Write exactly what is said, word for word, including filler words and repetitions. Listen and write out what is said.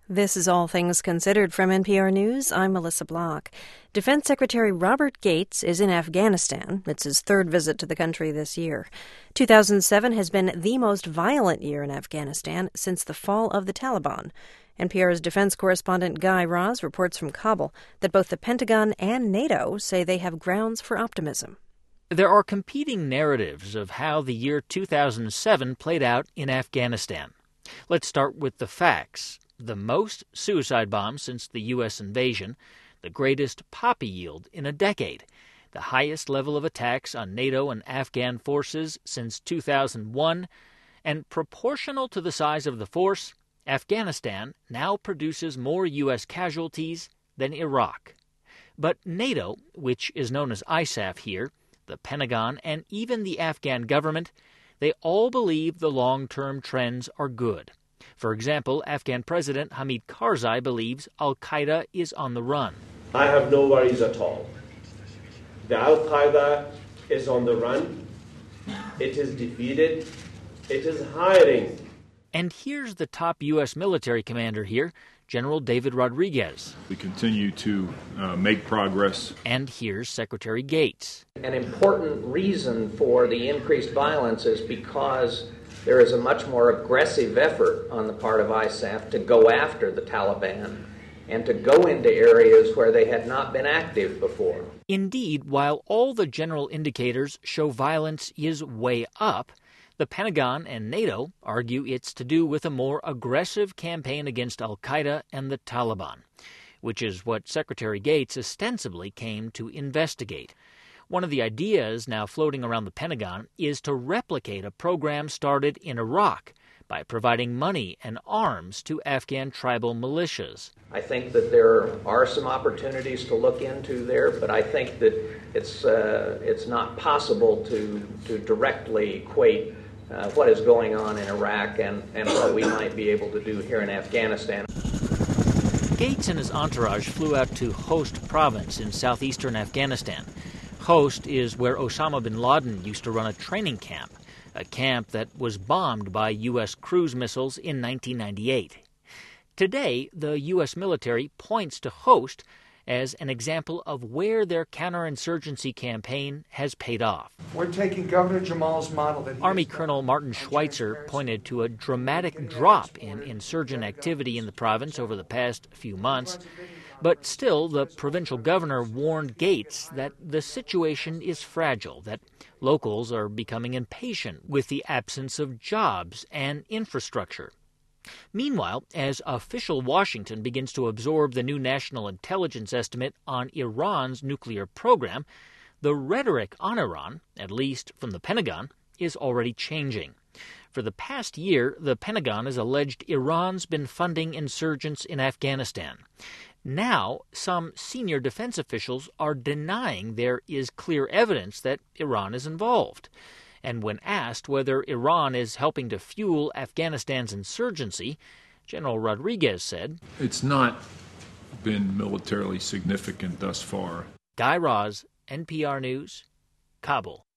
This is All Things Considered from N P R News. I'm Melissa Block. Defense Secretary Robert Gates is in Afghanistan. It's his third visit to the country this year. two thousand seven has been the most violent year in Afghanistan since the fall of the Taliban. N P R's defense correspondent Guy Raz reports from Kabul that both the Pentagon and NATO say they have grounds for optimism. There are competing narratives of how the year two thousand seven played out in Afghanistan. Let's start with the facts. The most suicide bombs since the U S invasion, the greatest poppy yield in a decade, the highest level of attacks on NATO and Afghan forces since two thousand one, and proportional to the size of the force, Afghanistan now produces more U S casualties than Iraq. But NATO, which is known as I S A F here, the Pentagon, and even the Afghan government, they all believe the long-term trends are good. For example, Afghan President Hamid Karzai believes al-Qaeda is on the run. I have no worries at all. The al-Qaeda is on the run. It is defeated. It is hiding. And here's the top U S military commander here, General David Rodriguez. We continue to uh, make progress. And here's Secretary Gates. An important reason for the increased violence is because there is a much more aggressive effort on the part of I S A F to go after the Taliban and to go into areas where they had not been active before. Indeed, while all the general indicators show violence is way up, the Pentagon and NATO argue it's to do with a more aggressive campaign against al-Qaeda and the Taliban, which is what Secretary Gates ostensibly came to investigate. One of the ideas now floating around the Pentagon is to replicate a program started in Iraq by providing money and arms to Afghan tribal militias. I think that there are some opportunities to look into there, but I think that it's uh, it's not possible to, to directly equate uh, what is going on in Iraq and, and what we might be able to do here in Afghanistan. Gates and his entourage flew out to Khost province in southeastern Afghanistan. Khost is where Osama bin Laden used to run a training camp, a camp that was bombed by U S cruise missiles in nineteen ninety-eight. Today, the U S military points to Khost as an example of where their counterinsurgency campaign has paid off. We're taking Governor Jamal's model. That Army Colonel Martin Schweitzer pointed to a dramatic drop in insurgent activity in the province over the past few months. But still, the provincial governor warned Gates that the situation is fragile, that locals are becoming impatient with the absence of jobs and infrastructure. Meanwhile, as official Washington begins to absorb the new national intelligence estimate on Iran's nuclear program, the rhetoric on Iran, at least from the Pentagon, is already changing. For the past year, the Pentagon has alleged Iran's been funding insurgents in Afghanistan. Now, some senior defense officials are denying there is clear evidence that Iran is involved. And when asked whether Iran is helping to fuel Afghanistan's insurgency, General Rodriguez said, It's not been militarily significant thus far. Guy Raz, N P R News, Kabul.